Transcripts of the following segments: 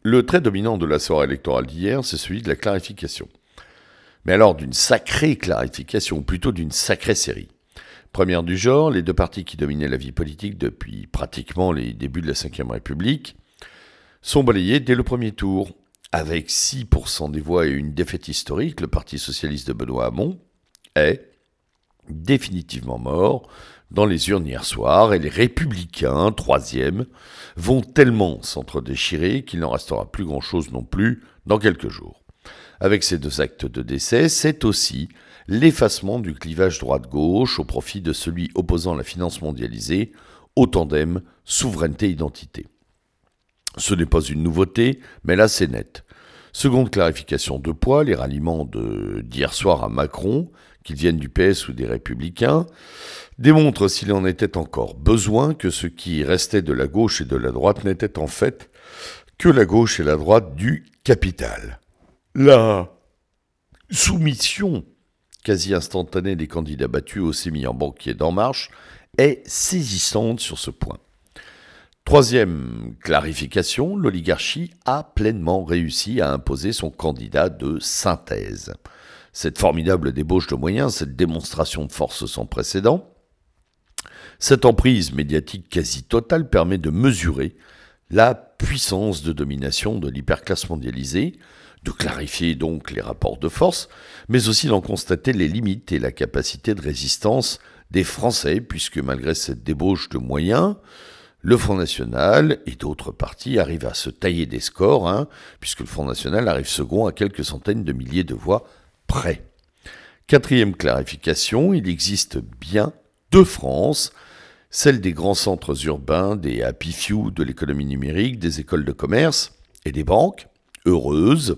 Le trait dominant de la soirée électorale d'hier, c'est celui de la clarification. Mais alors d'une sacrée clarification, ou plutôt d'une sacrée série. Première du genre, les deux partis qui dominaient la vie politique depuis pratiquement les débuts de la Ve République sont balayés dès le premier tour. Avec 6% des voix et une défaite historique, le Parti socialiste de Benoît Hamon est définitivement mort dans les urnes hier soir, et les Républicains, troisième, vont tellement s'entre-déchirer qu'il n'en restera plus grand-chose non plus dans quelques jours. Avec ces deux actes de décès, c'est aussi l'effacement du clivage droite-gauche au profit de celui opposant la finance mondialisée au tandem souveraineté-identité. Ce n'est pas une nouveauté, mais là c'est net. Seconde clarification de poids, les ralliements d'hier soir à Macron, qu'ils viennent du PS ou des Républicains, démontrent s'il en était encore besoin que ce qui restait de la gauche et de la droite n'était en fait que la gauche et la droite du capital. La soumission quasi instantanée des candidats battus au sémillant banquier d'En Marche est saisissante sur ce point. Troisième clarification, l'oligarchie a pleinement réussi à imposer son candidat de synthèse. Cette formidable débauche de moyens, cette démonstration de force sans précédent, cette emprise médiatique quasi totale permet de mesurer la puissance de domination de l'hyperclasse mondialisée, de clarifier donc les rapports de force, mais aussi d'en constater les limites et la capacité de résistance des Français, puisque malgré cette débauche de moyens, le Front National et d'autres partis arrivent à se tailler des scores, puisque le Front National arrive second à quelques centaines de milliers de voix près. Quatrième clarification, il existe bien deux France, celle des grands centres urbains, des happy few de l'économie numérique, des écoles de commerce et des banques, heureuses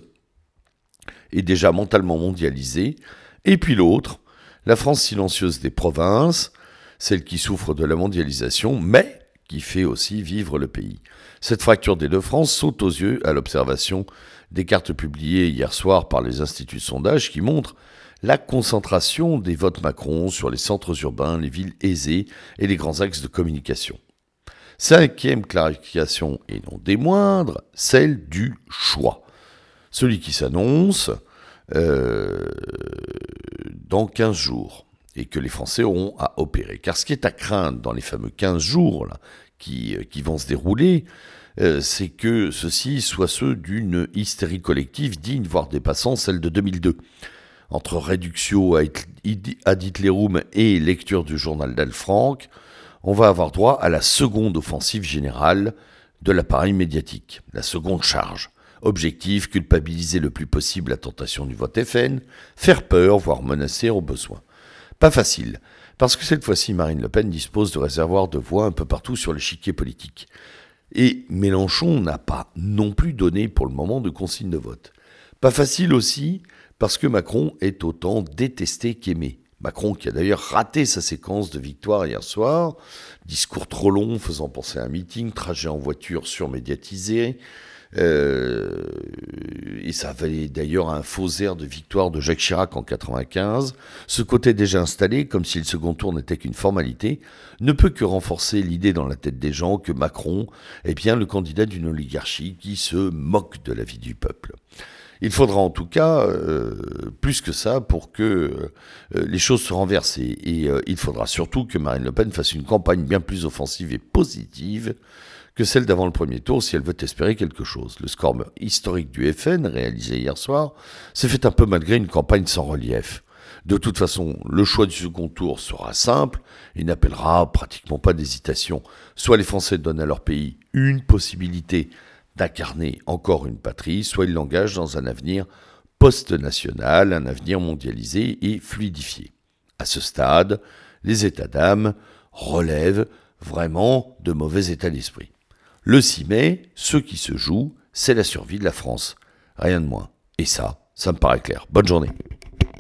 et déjà mentalement mondialisées, et puis l'autre, la France silencieuse des provinces, celle qui souffre de la mondialisation, mais qui fait aussi vivre le pays. Cette fracture des deux France saute aux yeux à l'observation des cartes publiées hier soir par les instituts de sondage qui montrent la concentration des votes Macron sur les centres urbains, les villes aisées et les grands axes de communication. Cinquième clarification, et non des moindres, celle du choix. Celui qui s'annonce dans 15 jours. Et que les Français auront à opérer. Car ce qui est à craindre dans les fameux 15 jours là, qui vont se dérouler, c'est que ceux-ci soient ceux d'une hystérie collective digne, voire dépassant celle de 2002. Entre réductio ad Hitlerum et lecture du journal d'Anne Frank, on va avoir droit à la seconde offensive générale de l'appareil médiatique, la seconde charge. Objectif, culpabiliser le plus possible la tentation du vote FN, faire peur, voire menacer au besoin. Pas facile, parce que cette fois-ci, Marine Le Pen dispose de réservoirs de voix un peu partout sur l'échiquier politique. Et Mélenchon n'a pas non plus donné pour le moment de consigne de vote. Pas facile aussi, parce que Macron est autant détesté qu'aimé. Macron qui a d'ailleurs raté sa séquence de victoire hier soir, discours trop long faisant penser à un meeting, trajet en voiture surmédiatisé, et ça valait d'ailleurs un faux air de victoire de Jacques Chirac en 95, ce côté déjà installé, comme si le second tour n'était qu'une formalité, ne peut que renforcer l'idée dans la tête des gens que Macron est bien le candidat d'une oligarchie qui se moque de la vie du peuple. Il faudra en tout cas plus que ça pour que les choses se renversent. Et il faudra surtout que Marine Le Pen fasse une campagne bien plus offensive et positive que celle d'avant le premier tour si elle veut espérer quelque chose. Le score historique du FN, réalisé hier soir, s'est fait un peu malgré une campagne sans relief. De toute façon, le choix du second tour sera simple, il n'appellera pratiquement pas d'hésitation. Soit les Français donnent à leur pays une possibilité d'incarner encore une patrie, soit ils l'engagent dans un avenir post-national, un avenir mondialisé et fluidifié. À ce stade, les états d'âme relèvent vraiment de mauvais état d'esprit. Le 6 mai, ce qui se joue, c'est la survie de la France. Rien de moins. Et ça me paraît clair. Bonne journée.